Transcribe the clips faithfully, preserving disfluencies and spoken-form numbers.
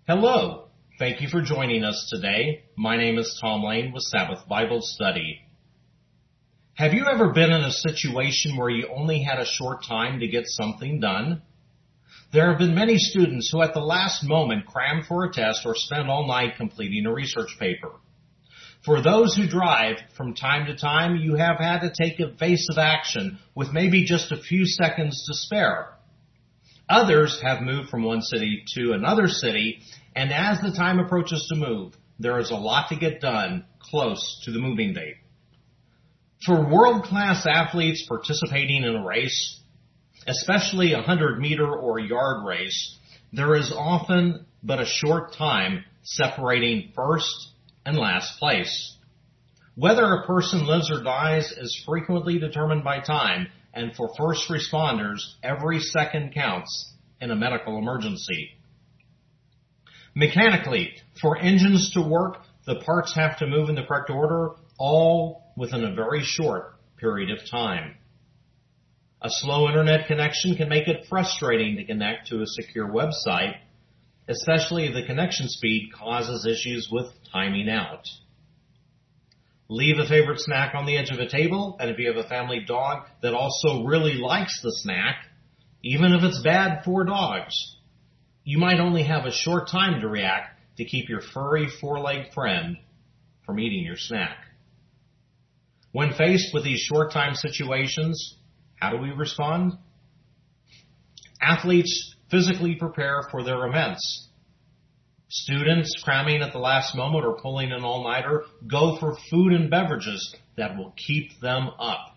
Hello. Thank you for joining us today. My name is Tom Lane with Sabbath Bible Study. Have you ever been in a situation where you only had a short time to get something done? There have been many students who at the last moment cram for a test or spend all night completing a research paper. For those who drive, from time to time, you have had to take evasive action with maybe just a few seconds to spare. Others have moved from one city to another city, and as the time approaches to move, there is a lot to get done close to the moving date. For world-class athletes participating in a race, especially a hundred-meter or yard race, there is often but a short time separating first and last place. Whether a person lives or dies is frequently determined by time, and for first responders, every second counts in a medical emergency. Mechanically, for engines to work, the parts have to move in the correct order, all within a very short period of time. A slow internet connection can make it frustrating to connect to a secure website, especially if the connection speed causes issues with timing out. Leave a favorite snack on the edge of a table, and if you have a family dog that also really likes the snack, even if it's bad for dogs, you might only have a short time to react to keep your furry four-legged friend from eating your snack. When faced with these short-time situations, how do we respond? Athletes physically prepare for their events. Students cramming at the last moment or pulling an all-nighter go for food and beverages that will keep them up.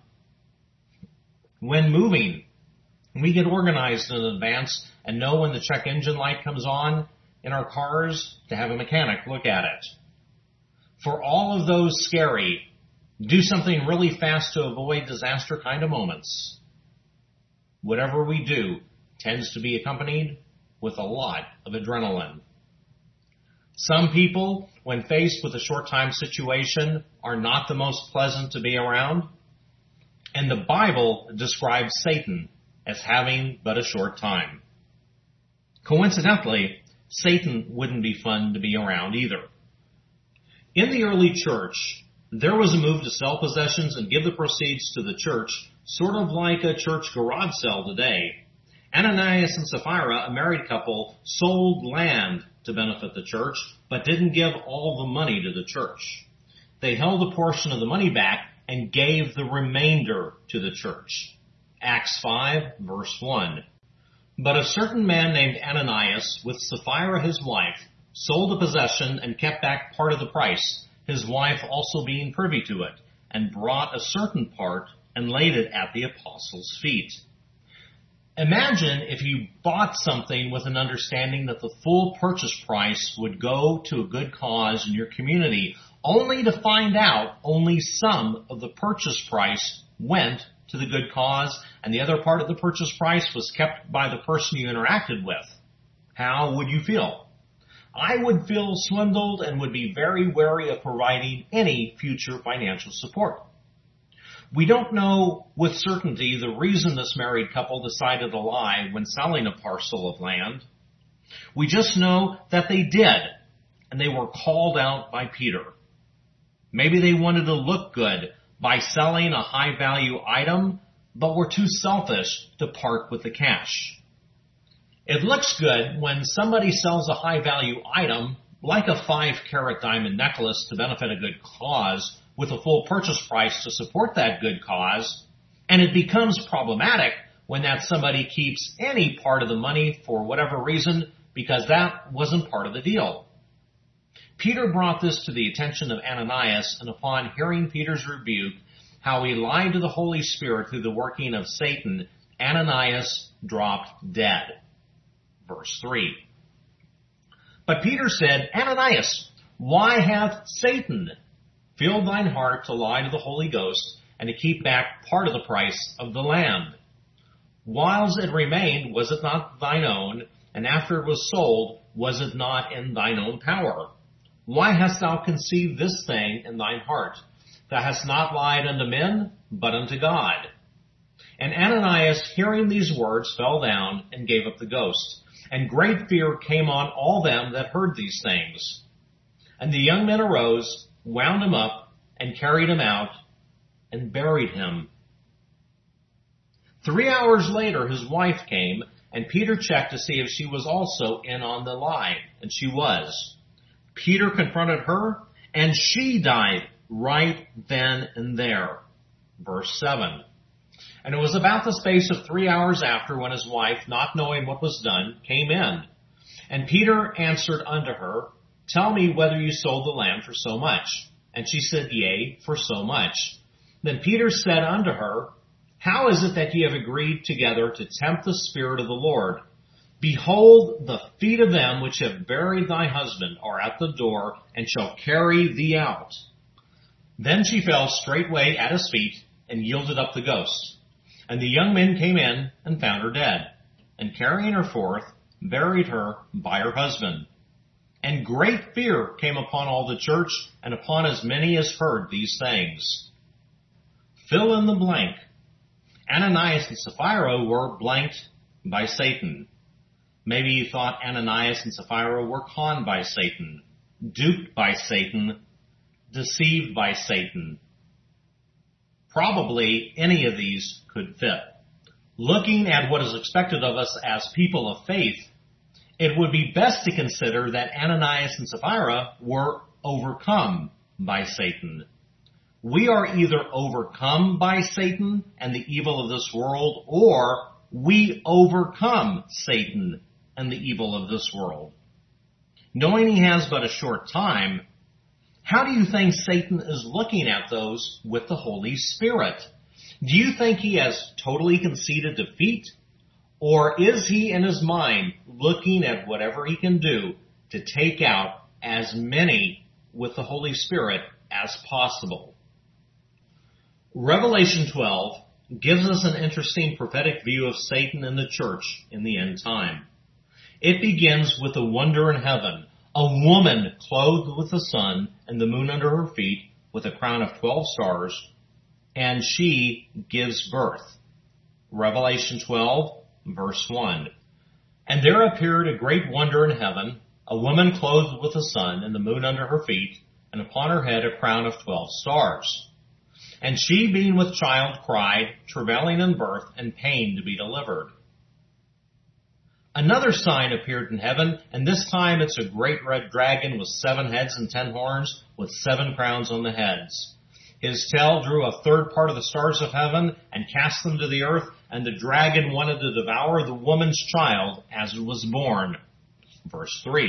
When moving, we get organized in advance and know when the check engine light comes on in our cars to have a mechanic look at it. For all of those scary, do something really fast to avoid disaster kind of moments, whatever we do tends to be accompanied with a lot of adrenaline. Some people, when faced with a short-time situation, are not the most pleasant to be around, and the Bible describes Satan as having but a short time. Coincidentally, Satan wouldn't be fun to be around either. In the early church, there was a move to sell possessions and give the proceeds to the church, sort of like a church garage sale today. Ananias and Sapphira, a married couple, sold land to benefit the church, but didn't give all the money to the church. They held a portion of the money back and gave the remainder to the church. Acts five, verse one. But a certain man named Ananias, with Sapphira his wife, sold a possession and kept back part of the price, his wife also being privy to it, and brought a certain part and laid it at the apostles' feet. Imagine if you bought something with an understanding that the full purchase price would go to a good cause in your community, only to find out only some of the purchase price went to the good cause and the other part of the purchase price was kept by the person you interacted with. How would you feel? I would feel swindled and would be very wary of providing any future financial support. We don't know with certainty the reason this married couple decided to lie when selling a parcel of land. We just know that they did, and they were called out by Peter. Maybe they wanted to look good by selling a high-value item, but were too selfish to part with the cash. It looks good when somebody sells a high-value item, like a five-carat diamond necklace to benefit a good cause, with a full purchase price to support that good cause, and it becomes problematic when that somebody keeps any part of the money for whatever reason because that wasn't part of the deal. Peter brought this to the attention of Ananias, and upon hearing Peter's rebuke, how he lied to the Holy Spirit through the working of Satan, Ananias dropped dead. Verse three. But Peter said, Ananias, why hath Satan filled thine heart to lie to the Holy Ghost and to keep back part of the price of the land? Whiles it remained, was it not thine own? And after it was sold, was it not in thine own power? Why hast thou conceived this thing in thine heart? Thou hast not lied unto men, but unto God. And Ananias, hearing these words, fell down and gave up the ghost. And great fear came on all them that heard these things. And the young men arose, wound him up, and carried him out, and buried him. Three hours later his wife came, and Peter checked to see if she was also in on the lie, and she was. Peter confronted her, and she died right then and there. Verse seven. And it was about the space of three hours after when his wife, not knowing what was done, came in. And Peter answered unto her, Tell me whether you sold the land for so much. And she said, Yea, for so much. Then Peter said unto her, How is it that ye have agreed together to tempt the Spirit of the Lord? Behold, the feet of them which have buried thy husband are at the door, and shall carry thee out. Then she fell straightway at his feet, and yielded up the ghost. And the young men came in, and found her dead, and carrying her forth, buried her by her husband. And great fear came upon all the church, and upon as many as heard these things. Fill in the blank. Ananias and Sapphira were blanked by Satan. Maybe you thought Ananias and Sapphira were conned by Satan, duped by Satan, deceived by Satan. Probably any of these could fit. Looking at what is expected of us as people of faith, it would be best to consider that Ananias and Sapphira were overcome by Satan. We are either overcome by Satan and the evil of this world, or we overcome Satan and the evil of this world. Knowing he has but a short time, how do you think Satan is looking at those with the Holy Spirit? Do you think he has totally conceded defeat? Or is he in his mind looking at whatever he can do to take out as many with the Holy Spirit as possible? Revelation twelve gives us an interesting prophetic view of Satan and the church in the end time. It begins with a wonder in heaven, a woman clothed with the sun and the moon under her feet with a crown of twelve stars, and she gives birth. Revelation twelve, verse one. And there appeared a great wonder in heaven, a woman clothed with the sun and the moon under her feet, and upon her head a crown of twelve stars. And she, being with child, cried, travailing in birth and pain to be delivered. Another sign appeared in heaven, and this time it's a great red dragon with seven heads and ten horns, with seven crowns on the heads. His tail drew a third part of the stars of heaven and cast them to the earth, and the dragon wanted to devour the woman's child as it was born. Verse three.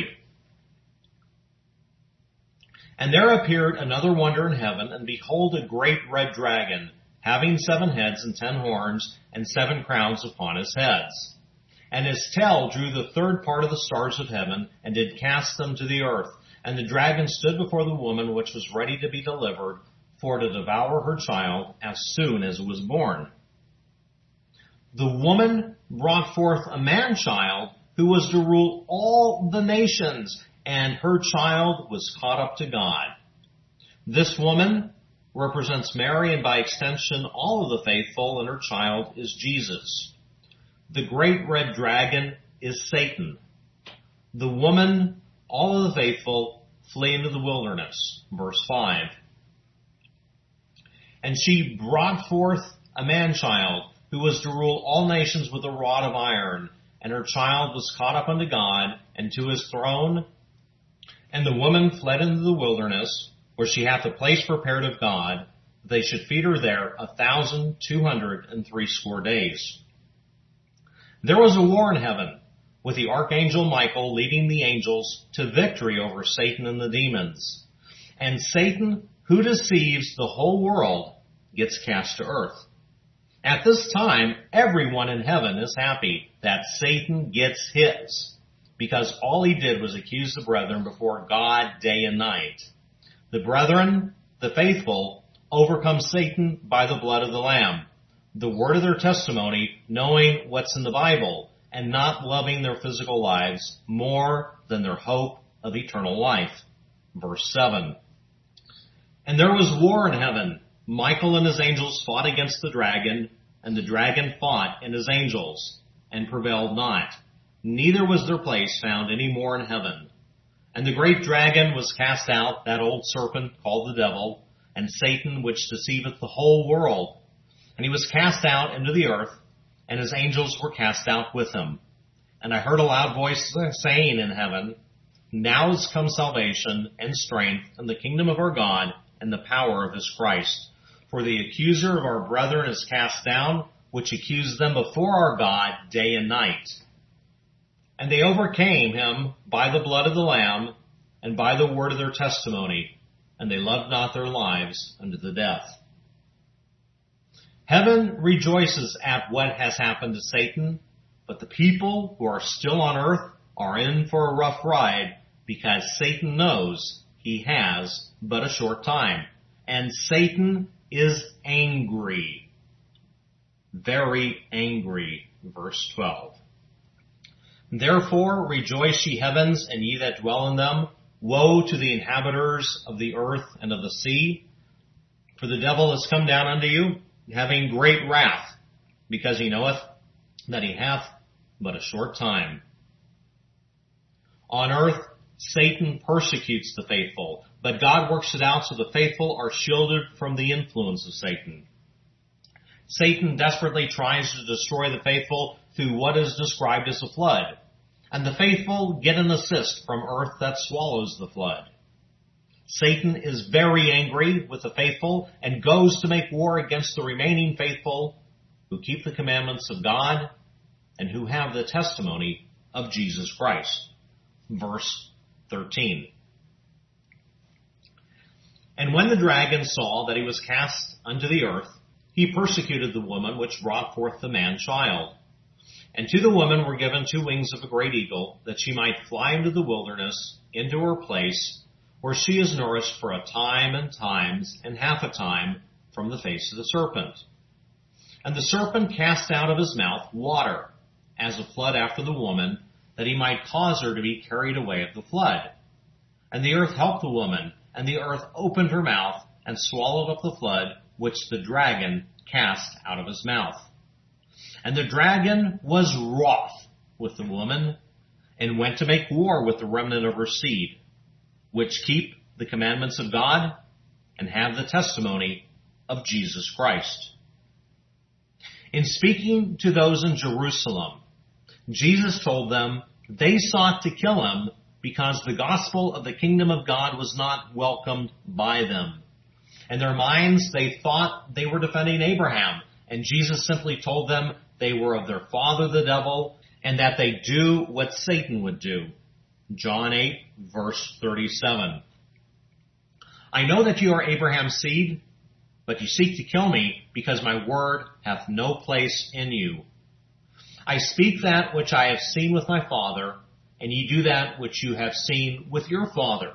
And there appeared another wonder in heaven, and behold, a great red dragon, having seven heads and ten horns, and seven crowns upon his heads. And his tail drew the third part of the stars of heaven, and did cast them to the earth. And the dragon stood before the woman which was ready to be delivered, for to devour her child as soon as it was born. The woman brought forth a man-child who was to rule all the nations, and her child was caught up to God. This woman represents Mary, and by extension all of the faithful, and her child is Jesus. The great red dragon is Satan. The woman, all of the faithful, flee into the wilderness. Verse five. And she brought forth a man-child who was to rule all nations with a rod of iron, and her child was caught up unto God and to his throne. And the woman fled into the wilderness, where she hath a place prepared of God, that they should feed her there a thousand two hundred and threescore days. There was a war in heaven, with the archangel Michael leading the angels to victory over Satan and the demons. And Satan, who deceives the whole world, gets cast to earth. At this time, everyone in heaven is happy that Satan gets his, because all he did was accuse the brethren before God day and night. The brethren, the faithful, overcome Satan by the blood of the Lamb, the word of their testimony, knowing what's in the Bible, and not loving their physical lives more than their hope of eternal life. Verse seven. And there was war in heaven. Michael and his angels fought against the dragon, and the dragon fought and his angels, and prevailed not. neither was their place found any more in heaven. And the great dragon was cast out, that old serpent called the devil, and Satan, which deceiveth the whole world. And he was cast out into the earth, and his angels were cast out with him. And I heard a loud voice saying in heaven, Now is come salvation and strength and the kingdom of our God and the power of his Christ. For the accuser of our brethren is cast down, which accused them before our God day and night. And they overcame him by the blood of the Lamb and by the word of their testimony, and they loved not their lives unto the death. Heaven rejoices at what has happened to Satan, but the people who are still on earth are in for a rough ride, because Satan knows he has but a short time. And Satan is angry. Very angry. Verse twelve. Therefore rejoice, ye heavens, and ye that dwell in them. Woe to the inhabitants of the earth and of the sea. For the devil is come down unto you, having great wrath, because he knoweth that he hath but a short time. On earth, Satan persecutes the faithful, but God works it out so the faithful are shielded from the influence of Satan. Satan desperately tries to destroy the faithful through what is described as a flood, and the faithful get an assist from earth that swallows the flood. Satan is very angry with the faithful and goes to make war against the remaining faithful who keep the commandments of God and who have the testimony of Jesus Christ. Verse thirteen. And when the dragon saw that he was cast unto the earth, he persecuted the woman which brought forth the man-child. And to the woman were given two wings of a great eagle, that she might fly into the wilderness, into her place, where she is nourished for a time and times and half a time from the face of the serpent. And the serpent cast out of his mouth water, as a flood after the woman, that he might cause her to be carried away of the flood. And the earth helped the woman, and the earth opened her mouth, and swallowed up the flood, which the dragon cast out of his mouth. And the dragon was wroth with the woman, and went to make war with the remnant of her seed, which keep the commandments of God, and have the testimony of Jesus Christ. In speaking to those in Jerusalem, Jesus told them they sought to kill him because the gospel of the kingdom of God was not welcomed by them. In their minds, they thought they were defending Abraham, and Jesus simply told them they were of their father the devil, and that they do what Satan would do. John eight, verse thirty-seven. I know that you are Abraham's seed, but you seek to kill me, because my word hath no place in you. I speak that which I have seen with my father, and ye do that which you have seen with your father.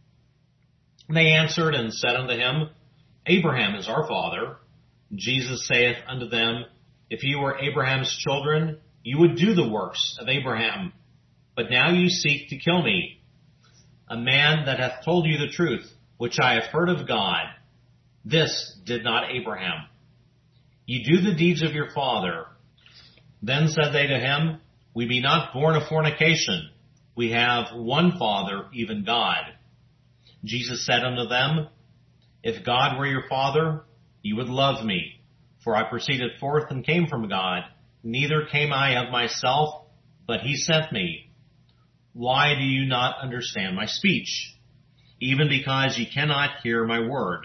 And they answered and said unto him, Abraham is our father. Jesus saith unto them, If ye were Abraham's children, you would do the works of Abraham. But now you seek to kill me, a man that hath told you the truth, which I have heard of God. This did not Abraham. Ye do the deeds of your father. Then said they to him, We be not born of fornication. We have one Father, even God. Jesus said unto them, If God were your Father, you would love me, for I proceeded forth and came from God. Neither came I of myself, but he sent me. Why do you not understand my speech? Even because ye cannot hear my word.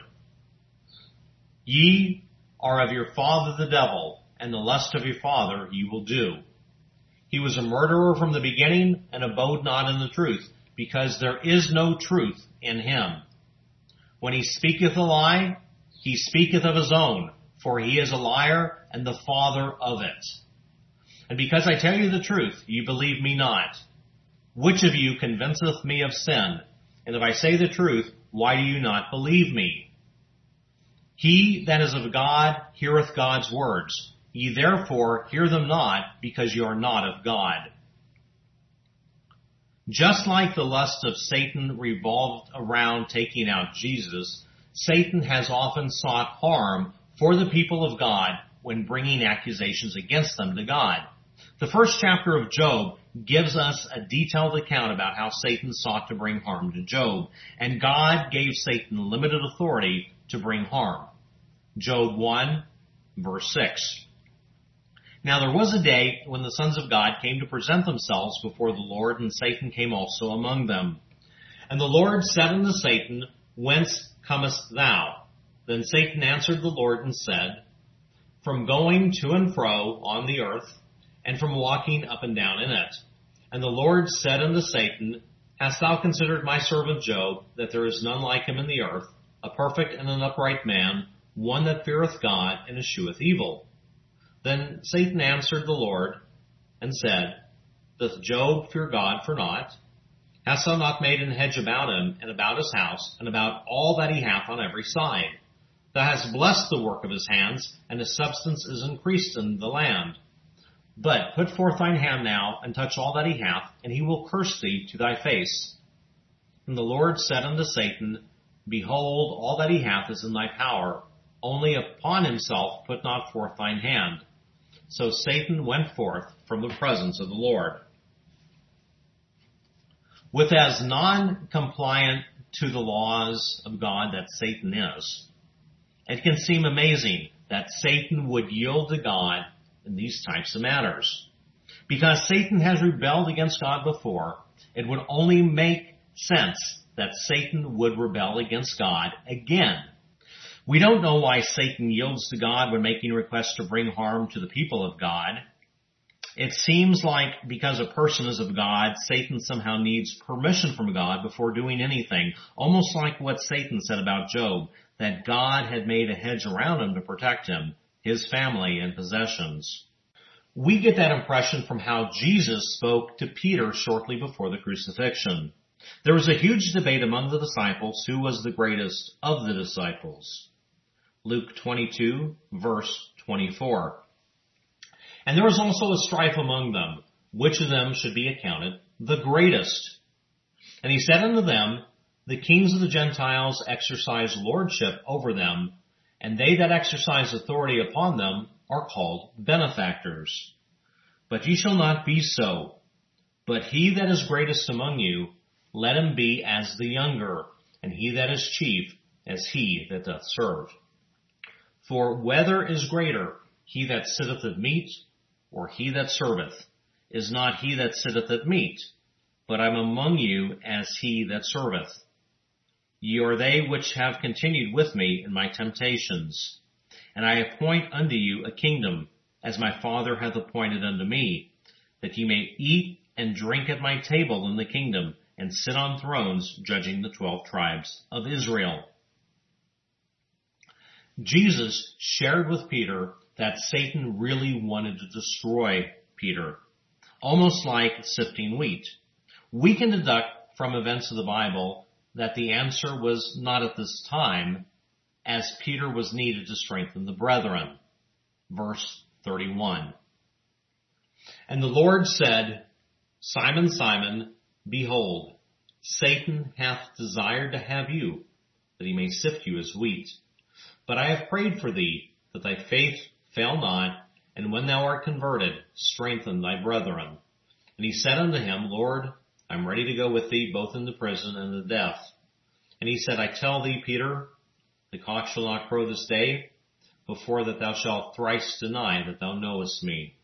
Ye are of your father the devil, and the lust of your father you will do. He was a murderer from the beginning, and abode not in the truth, because there is no truth in him. When he speaketh a lie, he speaketh of his own, for he is a liar and the father of it. And because I tell you the truth, you believe me not. Which of you convinceth me of sin? And if I say the truth, why do you not believe me? He that is of God heareth God's words. Ye therefore hear them not, because you are not of God. Just like the lust of Satan revolved around taking out Jesus, Satan has often sought harm for the people of God when bringing accusations against them to God. The first chapter of Job gives us a detailed account about how Satan sought to bring harm to Job, and God gave Satan limited authority to bring harm. Job one, verse six. Now there was a day when the sons of God came to present themselves before the Lord, and Satan came also among them. And the Lord said unto Satan, Whence comest thou? Then Satan answered the Lord and said, From going to and fro on the earth, and from walking up and down in it. And the Lord said unto Satan, Hast thou considered my servant Job, that there is none like him in the earth, a perfect and an upright man, one that feareth God and escheweth evil? Then Satan answered the Lord and said, Doth Job fear God for naught? Hast thou not made an hedge about him, and about his house, and about all that he hath on every side? Thou hast blessed the work of his hands, and his substance is increased in the land. But put forth thine hand now, and touch all that he hath, and he will curse thee to thy face. And the Lord said unto Satan, Behold, all that he hath is in thy power. Only upon himself put not forth thine hand. So Satan went forth from the presence of the Lord. With as non-compliant to the laws of God that Satan is, it can seem amazing that Satan would yield to God in these types of matters. Because Satan has rebelled against God before, it would only make sense that Satan would rebel against God again. We don't know why Satan yields to God when making requests to bring harm to the people of God. It seems like because a person is of God, Satan somehow needs permission from God before doing anything, almost like what Satan said about Job, that God had made a hedge around him to protect him, his family, and possessions. We get that impression from how Jesus spoke to Peter shortly before the crucifixion. There was a huge debate among the disciples who was the greatest of the disciples. Luke twenty-two, verse twenty-four. And there was also a strife among them, which of them should be accounted the greatest. And he said unto them, The kings of the Gentiles exercise lordship over them, and they that exercise authority upon them are called benefactors. But ye shall not be so. But he that is greatest among you, let him be as the younger, and he that is chief as he that doth serve. For whether is greater, he that sitteth at meat, or he that serveth? Is not he that sitteth at meat, but I am among you as he that serveth. Ye are they which have continued with me in my temptations. And I appoint unto you a kingdom, as my Father hath appointed unto me, that ye may eat and drink at my table in the kingdom, and sit on thrones judging the twelve tribes of Israel. Jesus shared with Peter that Satan really wanted to destroy Peter, almost like sifting wheat. We can deduct from events of the Bible that the answer was not at this time, as Peter was needed to strengthen the brethren. Verse thirty-one. And the Lord said, Simon, Simon, behold, Satan hath desired to have you, that he may sift you as wheat. But I have prayed for thee, that thy faith fail not, and when thou art converted, strengthen thy brethren. And he said unto him, Lord, I am ready to go with thee both into prison and to death. And he said, I tell thee, Peter, the cock shall not crow this day, before that thou shalt thrice deny that thou knowest me.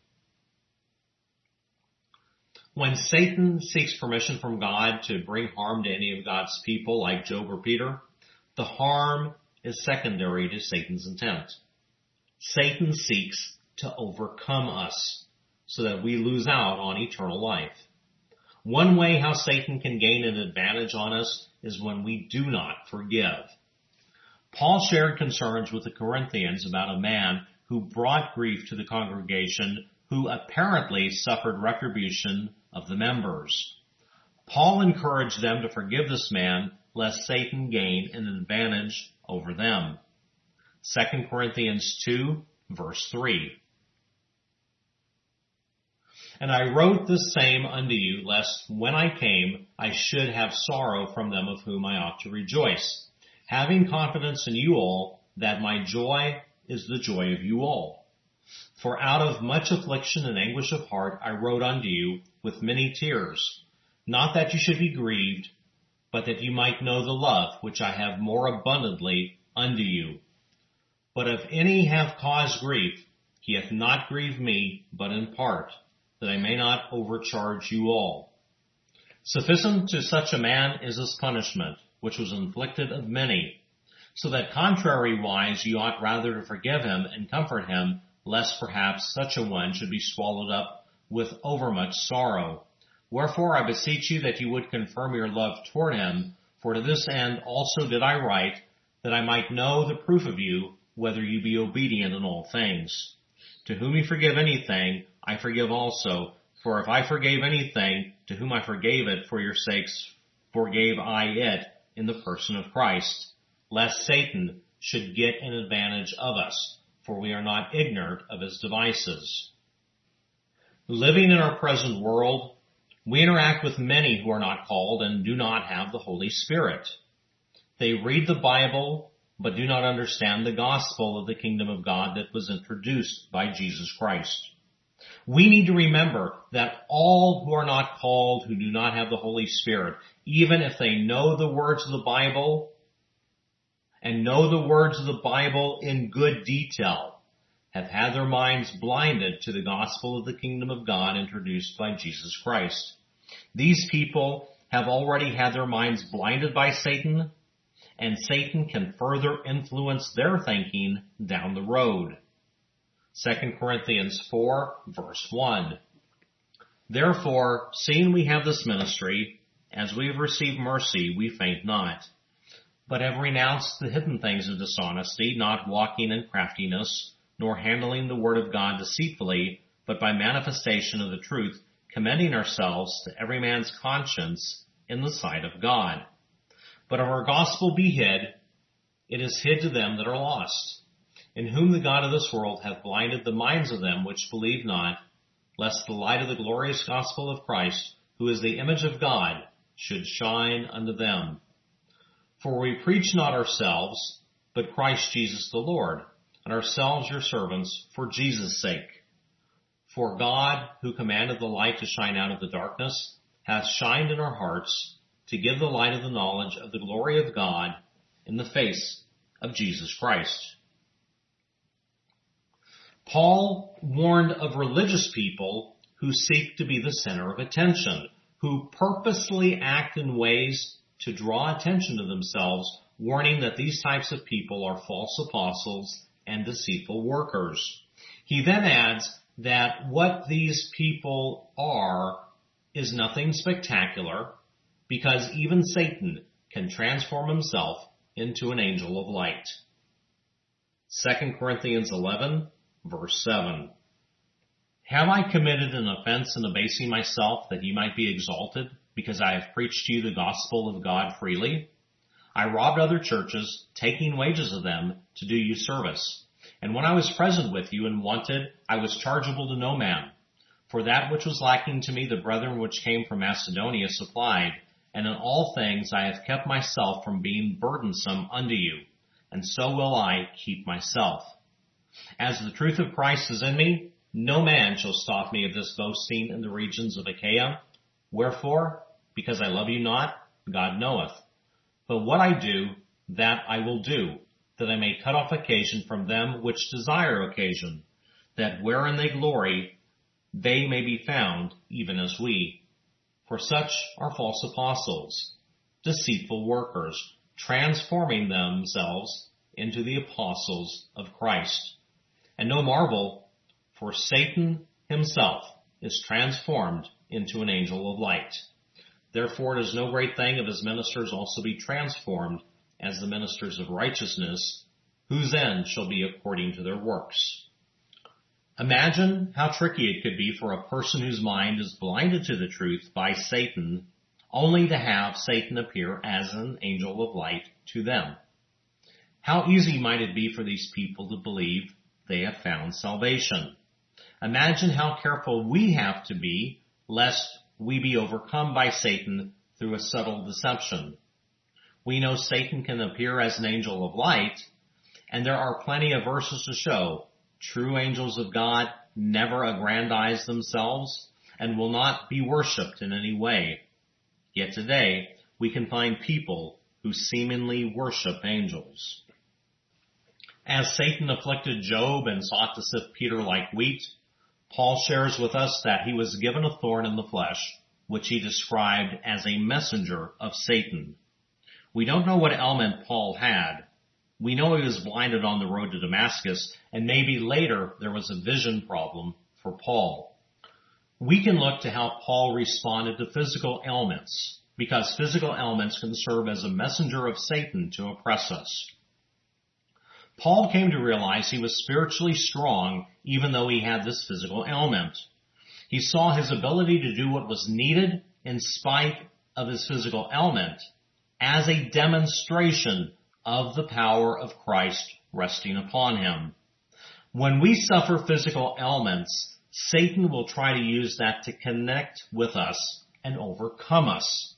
When Satan seeks permission from God to bring harm to any of God's people, like Job or Peter, the harm is secondary to Satan's intent. Satan seeks to overcome us so that we lose out on eternal life. One way how Satan can gain an advantage on us is when we do not forgive. Paul shared concerns with the Corinthians about a man who brought grief to the congregation who apparently suffered retribution of the members. Paul encouraged them to forgive this man lest Satan gain an advantage over them. Second Corinthians two, verse three. And I wrote the same unto you, lest when I came I should have sorrow from them of whom I ought to rejoice, having confidence in you all, that my joy is the joy of you all. For out of much affliction and anguish of heart I wrote unto you with many tears, not that you should be grieved, but that you might know the love which I have more abundantly unto you. But if any have caused grief, he hath not grieved me, but in part, that I may not overcharge you all. Sufficient to such a man is this punishment, which was inflicted of many, so that contrariwise you ought rather to forgive him and comfort him, lest perhaps such a one should be swallowed up with overmuch sorrow. Wherefore I beseech you that you would confirm your love toward him, for to this end also did I write, that I might know the proof of you, whether you be obedient in all things. To whom you forgive anything, I forgive also. For if I forgave anything, to whom I forgave it for your sakes, forgave I it in the person of Christ, lest Satan should get an advantage of us, for we are not ignorant of his devices. Living in our present world, we interact with many who are not called and do not have the Holy Spirit. They read the Bible, but do not understand the gospel of the kingdom of God that was introduced by Jesus Christ. We need to remember that all who are not called, who do not have the Holy Spirit, even if they know the words of the Bible and know the words of the Bible in good detail, have had their minds blinded to the gospel of the kingdom of God introduced by Jesus Christ. These people have already had their minds blinded by Satan, and Satan can further influence their thinking down the road. Second Corinthians four, verse one. Therefore, seeing we have this ministry, as we have received mercy, we faint not, but have renounced the hidden things of dishonesty, not walking in craftiness, nor handling the word of God deceitfully, but by manifestation of the truth, commending ourselves to every man's conscience in the sight of God. But if our gospel be hid, it is hid to them that are lost, in whom the God of this world hath blinded the minds of them which believe not, lest the light of the glorious gospel of Christ, who is the image of God, should shine unto them. For we preach not ourselves, but Christ Jesus the Lord, and ourselves your servants for Jesus' sake. For God, who commanded the light to shine out of the darkness, hath shined in our hearts, to give the light of the knowledge of the glory of God in the face of Jesus Christ. Paul warned of religious people who seek to be the center of attention, who purposely act in ways to draw attention to themselves, warning that these types of people are false apostles and deceitful workers. He then adds that what these people are is nothing spectacular, because even Satan can transform himself into an angel of light. Second Corinthians eleven, verse seven. Have I committed an offense in abasing myself that ye might be exalted, because I have preached to you the gospel of God freely? I robbed other churches, taking wages of them to do you service. And when I was present with you and wanted, I was chargeable to no man. For that which was lacking to me, the brethren which came from Macedonia supplied, and in all things I have kept myself from being burdensome unto you, and so will I keep myself. As the truth of Christ is in me, no man shall stop me of this boasting in the regions of Achaia. Wherefore, because I love you not, God knoweth. But what I do, that I will do, that I may cut off occasion from them which desire occasion, that wherein they glory, they may be found even as we. For such are false apostles, deceitful workers, transforming themselves into the apostles of Christ. And no marvel, for Satan himself is transformed into an angel of light. Therefore it is no great thing if his ministers also be transformed as the ministers of righteousness, whose end shall be according to their works. Imagine how tricky it could be for a person whose mind is blinded to the truth by Satan, only to have Satan appear as an angel of light to them. How easy might it be for these people to believe they have found salvation? Imagine how careful we have to be lest we be overcome by Satan through a subtle deception. We know Satan can appear as an angel of light, and there are plenty of verses to show True angels of God never aggrandize themselves and will not be worshipped in any way. Yet today, we can find people who seemingly worship angels. As Satan afflicted Job and sought to sift Peter like wheat, Paul shares with us that he was given a thorn in the flesh, which he described as a messenger of Satan. We don't know what ailment Paul had. We know he was blinded on the road to Damascus, and maybe later there was a vision problem for Paul. We can look to how Paul responded to physical ailments, because physical ailments can serve as a messenger of Satan to oppress us. Paul came to realize he was spiritually strong even though he had this physical ailment. He saw his ability to do what was needed in spite of his physical ailment as a demonstration of the power of Christ resting upon him. When we suffer physical ailments, Satan will try to use that to connect with us and overcome us.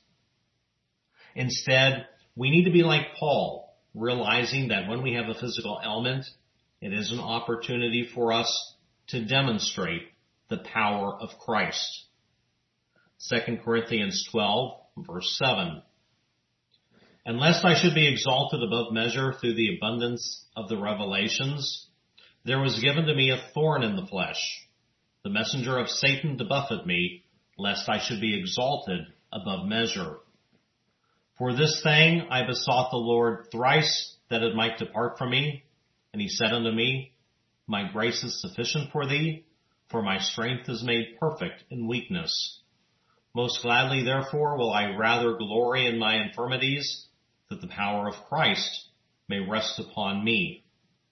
Instead, we need to be like Paul, realizing that when we have a physical ailment, it is an opportunity for us to demonstrate the power of Christ. Second Corinthians twelve, verse seven. And lest I should be exalted above measure through the abundance of the revelations, there was given to me a thorn in the flesh, the messenger of Satan to buffet me, lest I should be exalted above measure. For this thing I besought the Lord thrice that it might depart from me. And he said unto me, My grace is sufficient for thee, for my strength is made perfect in weakness. Most gladly, therefore, will I rather glory in my infirmities, that the power of Christ may rest upon me.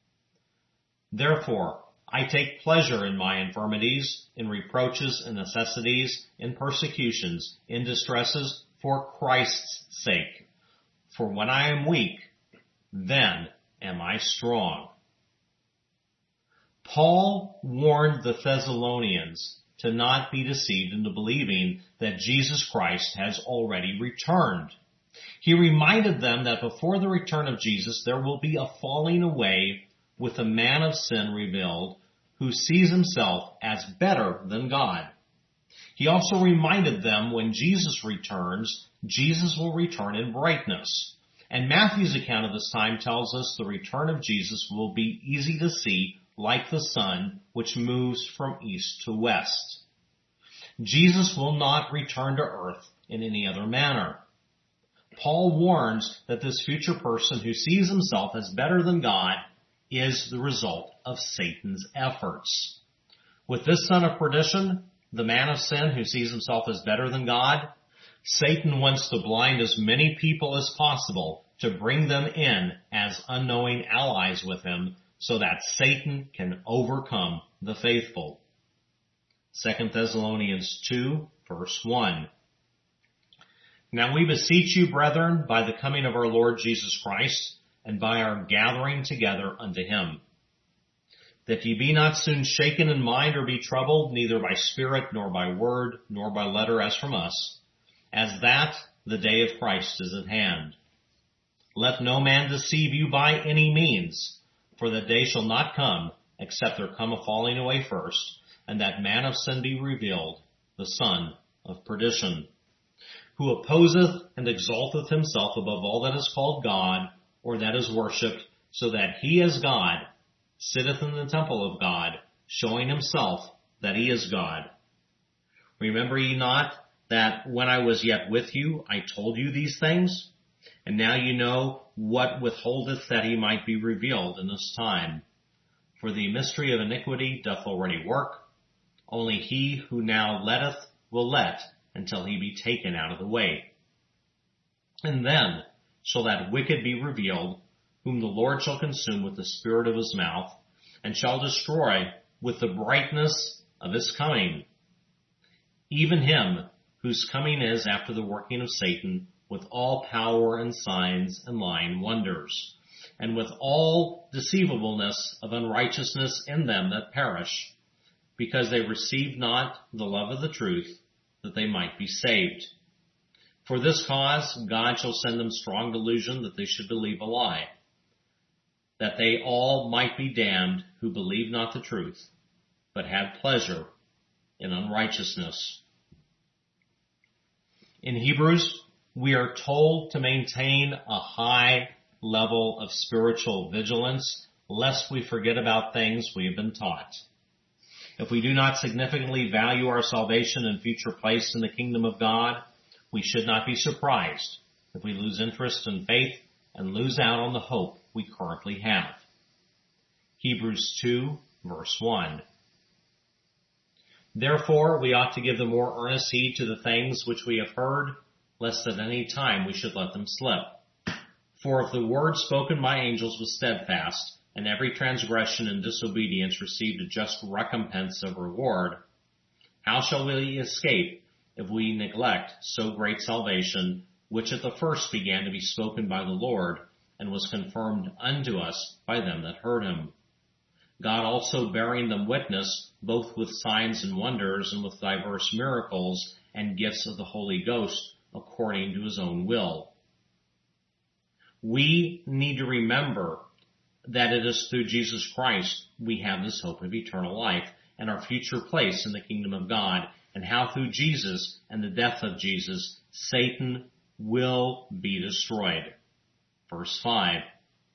Therefore, I take pleasure in my infirmities, in reproaches and necessities, in persecutions, in distresses, for Christ's sake. For when I am weak, then am I strong. Paul warned the Thessalonians to not be deceived into believing that Jesus Christ has already returned. He reminded them that before the return of Jesus, there will be a falling away with a man of sin revealed who sees himself as better than God. He also reminded them when Jesus returns, Jesus will return in brightness. And Matthew's account of this time tells us the return of Jesus will be easy to see like the sun, which moves from east to west. Jesus will not return to earth in any other manner. Paul warns that this future person who sees himself as better than God is the result of Satan's efforts. With this son of perdition, the man of sin who sees himself as better than God, Satan wants to blind as many people as possible to bring them in as unknowing allies with him so that Satan can overcome the faithful. Second Thessalonians two, verse one. Now we beseech you, brethren, by the coming of our Lord Jesus Christ, and by our gathering together unto him, that ye be not soon shaken in mind or be troubled, neither by spirit, nor by word, nor by letter as from us, as that the day of Christ is at hand. Let no man deceive you by any means, for the day shall not come, except there come a falling away first, and that man of sin be revealed, the son of perdition, who opposeth and exalteth himself above all that is called God, or that is worshipped, so that he as God sitteth in the temple of God, showing himself that he is God. Remember ye not that when I was yet with you, I told you these things? And now you know what withholdeth that he might be revealed in this time. For the mystery of iniquity doth already work. Only he who now letteth will let until he be taken out of the way. And then shall that wicked be revealed, whom the Lord shall consume with the spirit of his mouth, and shall destroy with the brightness of his coming, even him whose coming is after the working of Satan, with all power and signs and lying wonders, and with all deceivableness of unrighteousness in them that perish, because they receive not the love of the truth, that they might be saved. For this cause God shall send them strong delusion that they should believe a lie, that they all might be damned who believe not the truth, but had pleasure in unrighteousness. In Hebrews, we are told to maintain a high level of spiritual vigilance, lest we forget about things we have been taught. If we do not significantly value our salvation and future place in the kingdom of God, we should not be surprised if we lose interest in faith and lose out on the hope we currently have. Hebrews two, verse one. Therefore, we ought to give the more earnest heed to the things which we have heard, lest at any time we should let them slip. For if the word spoken by angels was steadfast, and every transgression and disobedience received a just recompense of reward, how shall we escape if we neglect so great salvation, which at the first began to be spoken by the Lord, and was confirmed unto us by them that heard him? God also bearing them witness, both with signs and wonders, and with diverse miracles and gifts of the Holy Ghost, according to his own will. We need to remember that it is through Jesus Christ we have this hope of eternal life and our future place in the kingdom of God, and how through Jesus and the death of Jesus, Satan will be destroyed. Verse five.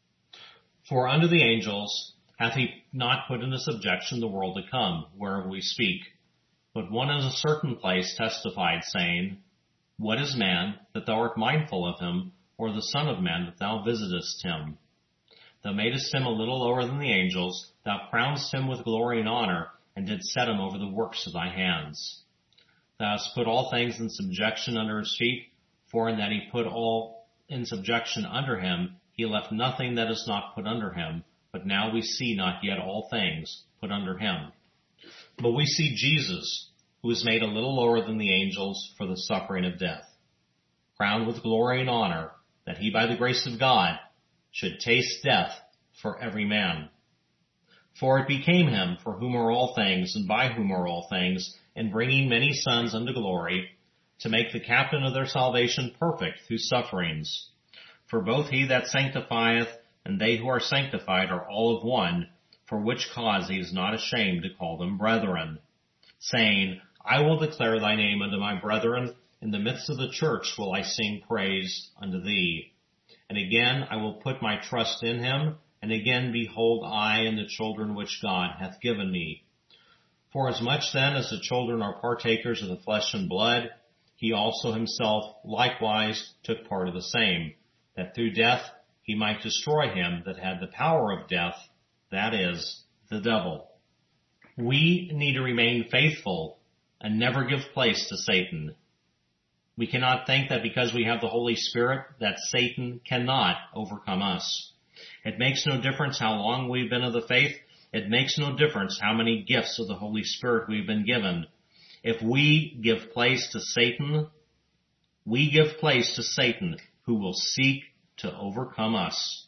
For unto the angels hath he not put into subjection the world to come, whereof we speak. But one in a certain place testified, saying, What is man, that thou art mindful of him, or the Son of Man, that thou visitest him? Thou madest him a little lower than the angels, thou crownedst him with glory and honor, and didst set him over the works of thy hands. Thou hast put all things in subjection under his feet, for in that he put all in subjection under him, he left nothing that is not put under him. But now we see not yet all things put under him. But we see Jesus, who was made a little lower than the angels for the suffering of death, crowned with glory and honor, that he by the grace of God should taste death for every man. For it became him, for whom are all things, and by whom are all things, in bringing many sons unto glory, to make the captain of their salvation perfect through sufferings. For both he that sanctifieth and they who are sanctified are all of one, for which cause he is not ashamed to call them brethren, saying, I will declare thy name unto my brethren, in the midst of the church will I sing praise unto thee. And again I will put my trust in him, and again behold I and the children which God hath given me. For as much then as the children are partakers of the flesh and blood, he also himself likewise took part of the same, that through death he might destroy him that had the power of death, that is, the devil. We need to remain faithful and never give place to Satan. We cannot think that because we have the Holy Spirit that Satan cannot overcome us. It makes no difference how long we've been of the faith. It makes no difference how many gifts of the Holy Spirit we've been given. If we give place to Satan, we give place to Satan, who will seek to overcome us.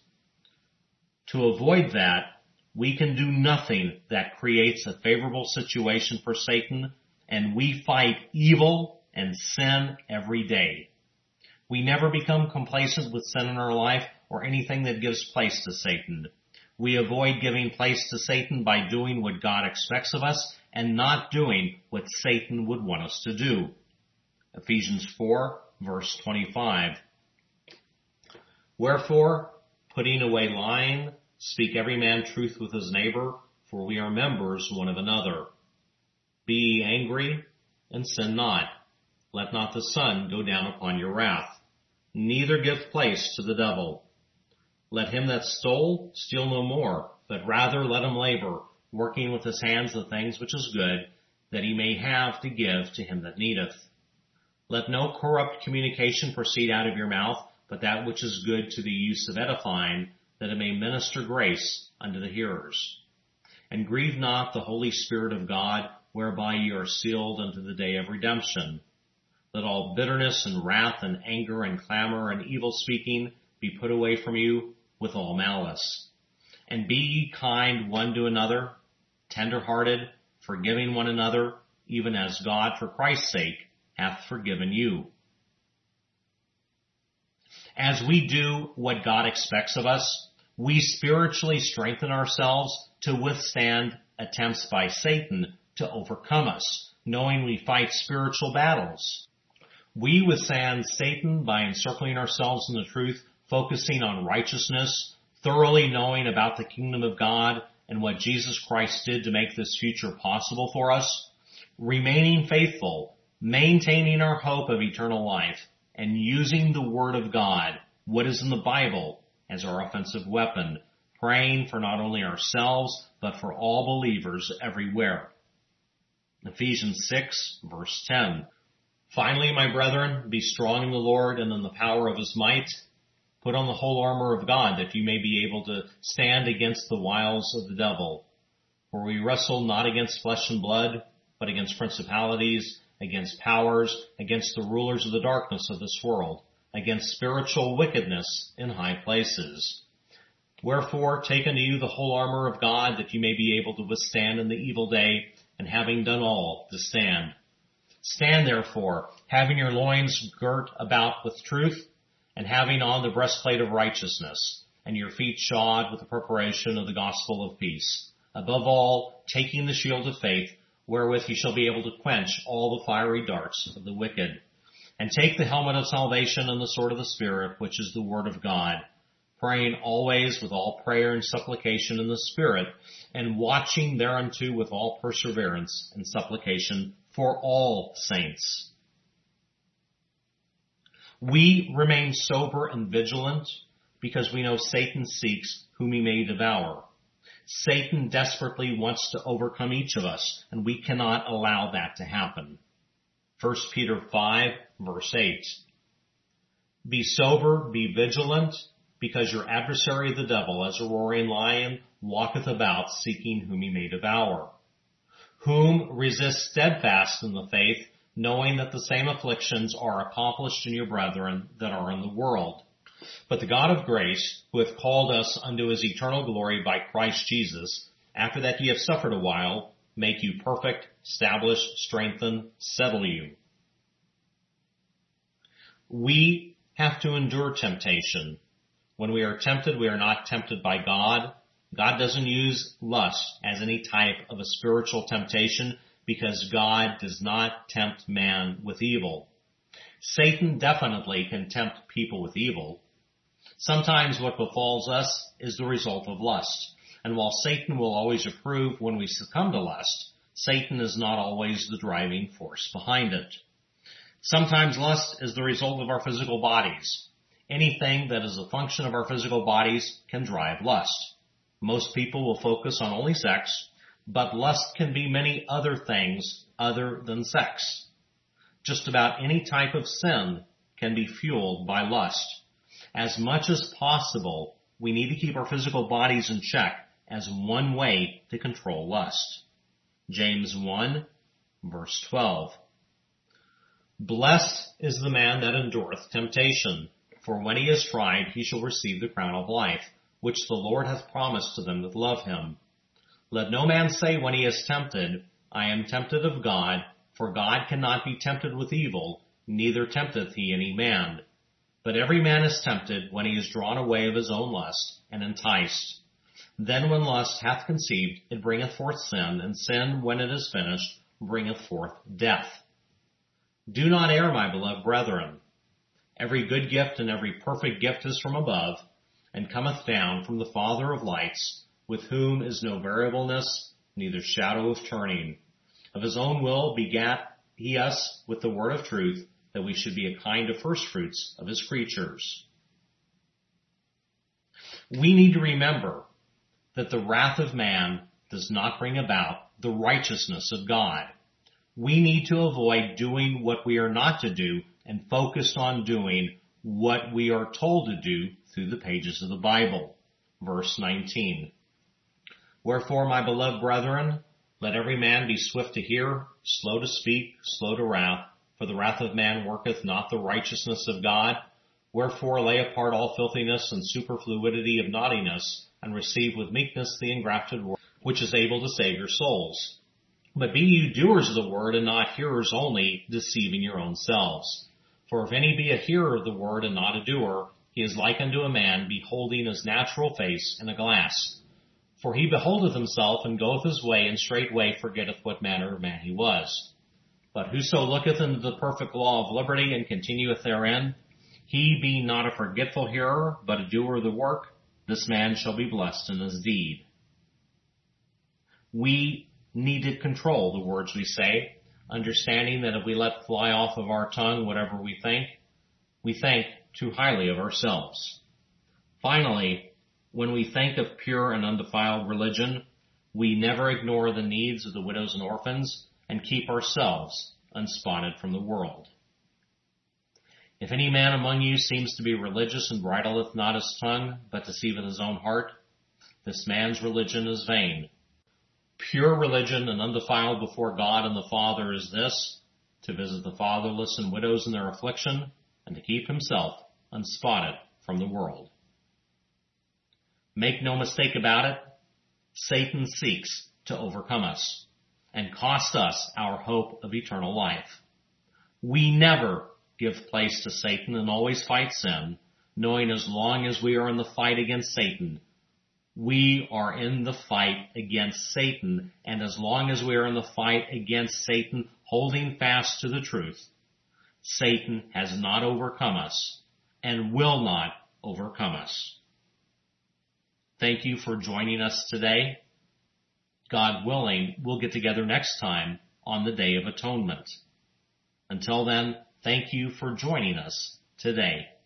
To avoid that, we can do nothing that creates a favorable situation for Satan, and we fight evil and sin every day. We never become complacent with sin in our life or anything that gives place to Satan. We avoid giving place to Satan by doing what God expects of us and not doing what Satan would want us to do. Ephesians four, verse twenty-five. Wherefore, putting away lying, speak every man truth with his neighbor, for we are members one of another. Be ye angry, and sin not. Let not the sun go down upon your wrath. Neither give place to the devil. Let him that stole steal no more, but rather let him labor, working with his hands the things which is good, that he may have to give to him that needeth. Let no corrupt communication proceed out of your mouth, but that which is good to the use of edifying, that it may minister grace unto the hearers. And grieve not the Holy Spirit of God, whereby ye are sealed unto the day of redemption. Let all bitterness and wrath and anger and clamor and evil speaking be put away from you with all malice. And be ye kind one to another, tender-hearted, forgiving one another, even as God for Christ's sake hath forgiven you. As we do what God expects of us, We spiritually strengthen ourselves to withstand attempts by Satan to overcome us, knowing we fight spiritual battles. We withstand Satan by encircling ourselves in the truth, focusing on righteousness, thoroughly knowing about the kingdom of God and what Jesus Christ did to make this future possible for us, remaining faithful, maintaining our hope of eternal life, and using the Word of God, what is in the Bible, as our offensive weapon, praying for not only ourselves, but for all believers everywhere. Ephesians six, verse ten. Finally, my brethren, be strong in the Lord and in the power of His might. Put on the whole armor of God, that you may be able to stand against the wiles of the devil. For we wrestle not against flesh and blood, but against principalities, against powers, against the rulers of the darkness of this world, against spiritual wickedness in high places. Wherefore, take unto you the whole armor of God, that you may be able to withstand in the evil day, and having done all, to stand. Stand therefore, having your loins girt about with truth, and having on the breastplate of righteousness, and your feet shod with the preparation of the gospel of peace. Above all, taking the shield of faith, wherewith you shall be able to quench all the fiery darts of the wicked. And take the helmet of salvation and the sword of the Spirit, which is the word of God, praying always with all prayer and supplication in the Spirit, and watching thereunto with all perseverance and supplication for all saints. We remain sober and vigilant because we know Satan seeks whom he may devour. Satan desperately wants to overcome each of us, and we cannot allow that to happen. First Peter five, verse eight. Be sober, be vigilant, because your adversary the devil, as a roaring lion, walketh about, seeking whom he may devour. Whom resist steadfast in the faith, knowing that the same afflictions are accomplished in your brethren that are in the world. But the God of grace, who hath called us unto his eternal glory by Christ Jesus, after that ye have suffered a while, make you perfect, establish, strengthen, settle you. We have to endure temptation. When we are tempted, we are not tempted by God. God doesn't use lust as any type of a spiritual temptation because God does not tempt man with evil. Satan definitely can tempt people with evil. Sometimes what befalls us is the result of lust. And while Satan will always approve when we succumb to lust, Satan is not always the driving force behind it. Sometimes lust is the result of our physical bodies. Anything that is a function of our physical bodies can drive lust. Most people will focus on only sex, but lust can be many other things other than sex. Just about any type of sin can be fueled by lust. As much as possible, we need to keep our physical bodies in check as one way to control lust. James one, verse twelve. Blessed is the man that endureth temptation, for when he is tried, he shall receive the crown of life, which the Lord hath promised to them that love him. Let no man say when he is tempted, I am tempted of God, for God cannot be tempted with evil, neither tempteth he any man. But every man is tempted when he is drawn away of his own lust, and enticed. Then when lust hath conceived, it bringeth forth sin, and sin, when it is finished, bringeth forth death. Do not err, my beloved brethren. Every good gift and every perfect gift is from above, and cometh down from the Father of lights, with whom is no variableness, neither shadow of turning. Of his own will begat he us with the word of truth, that we should be a kind of firstfruits of his creatures. We need to remember that the wrath of man does not bring about the righteousness of God. We need to avoid doing what we are not to do and focus on doing what we are told to do through the pages of the Bible. Verse nineteen. Wherefore, my beloved brethren, let every man be swift to hear, slow to speak, slow to wrath, for the wrath of man worketh not the righteousness of God. Wherefore lay apart all filthiness and superfluity of naughtiness, and receive with meekness the engrafted word, which is able to save your souls. But be you doers of the word, and not hearers only, deceiving your own selves. For if any be a hearer of the word and not a doer, he he is like unto a man beholding his natural face in a glass. For he beholdeth himself, and goeth his way, and straightway forgetteth what manner of man he was. But whoso looketh into the perfect law of liberty, and continueth therein, he being not a forgetful hearer, but a doer of the work, this man shall be blessed in his deed. We need to control the words we say, understanding that if we let fly off of our tongue whatever we think, we think too highly of ourselves. Finally, when we think of pure and undefiled religion, we never ignore the needs of the widows and orphans and keep ourselves unspotted from the world. If any man among you seems to be religious and bridleth not his tongue, but deceiveth his own heart, this man's religion is vain. Pure religion and undefiled before God and the Father is this, to visit the fatherless and widows in their affliction, and to keep himself unspotted from the world. Make no mistake about it, Satan seeks to overcome us and cost us our hope of eternal life. We never give place to Satan and always fight sin, knowing as long as we are in the fight against Satan, we are in the fight against Satan, and as long as we are in the fight against Satan, holding fast to the truth, Satan has not overcome us and will not overcome us. Thank you for joining us today. God willing, we'll get together next time on the Day of Atonement. Until then, thank you for joining us today.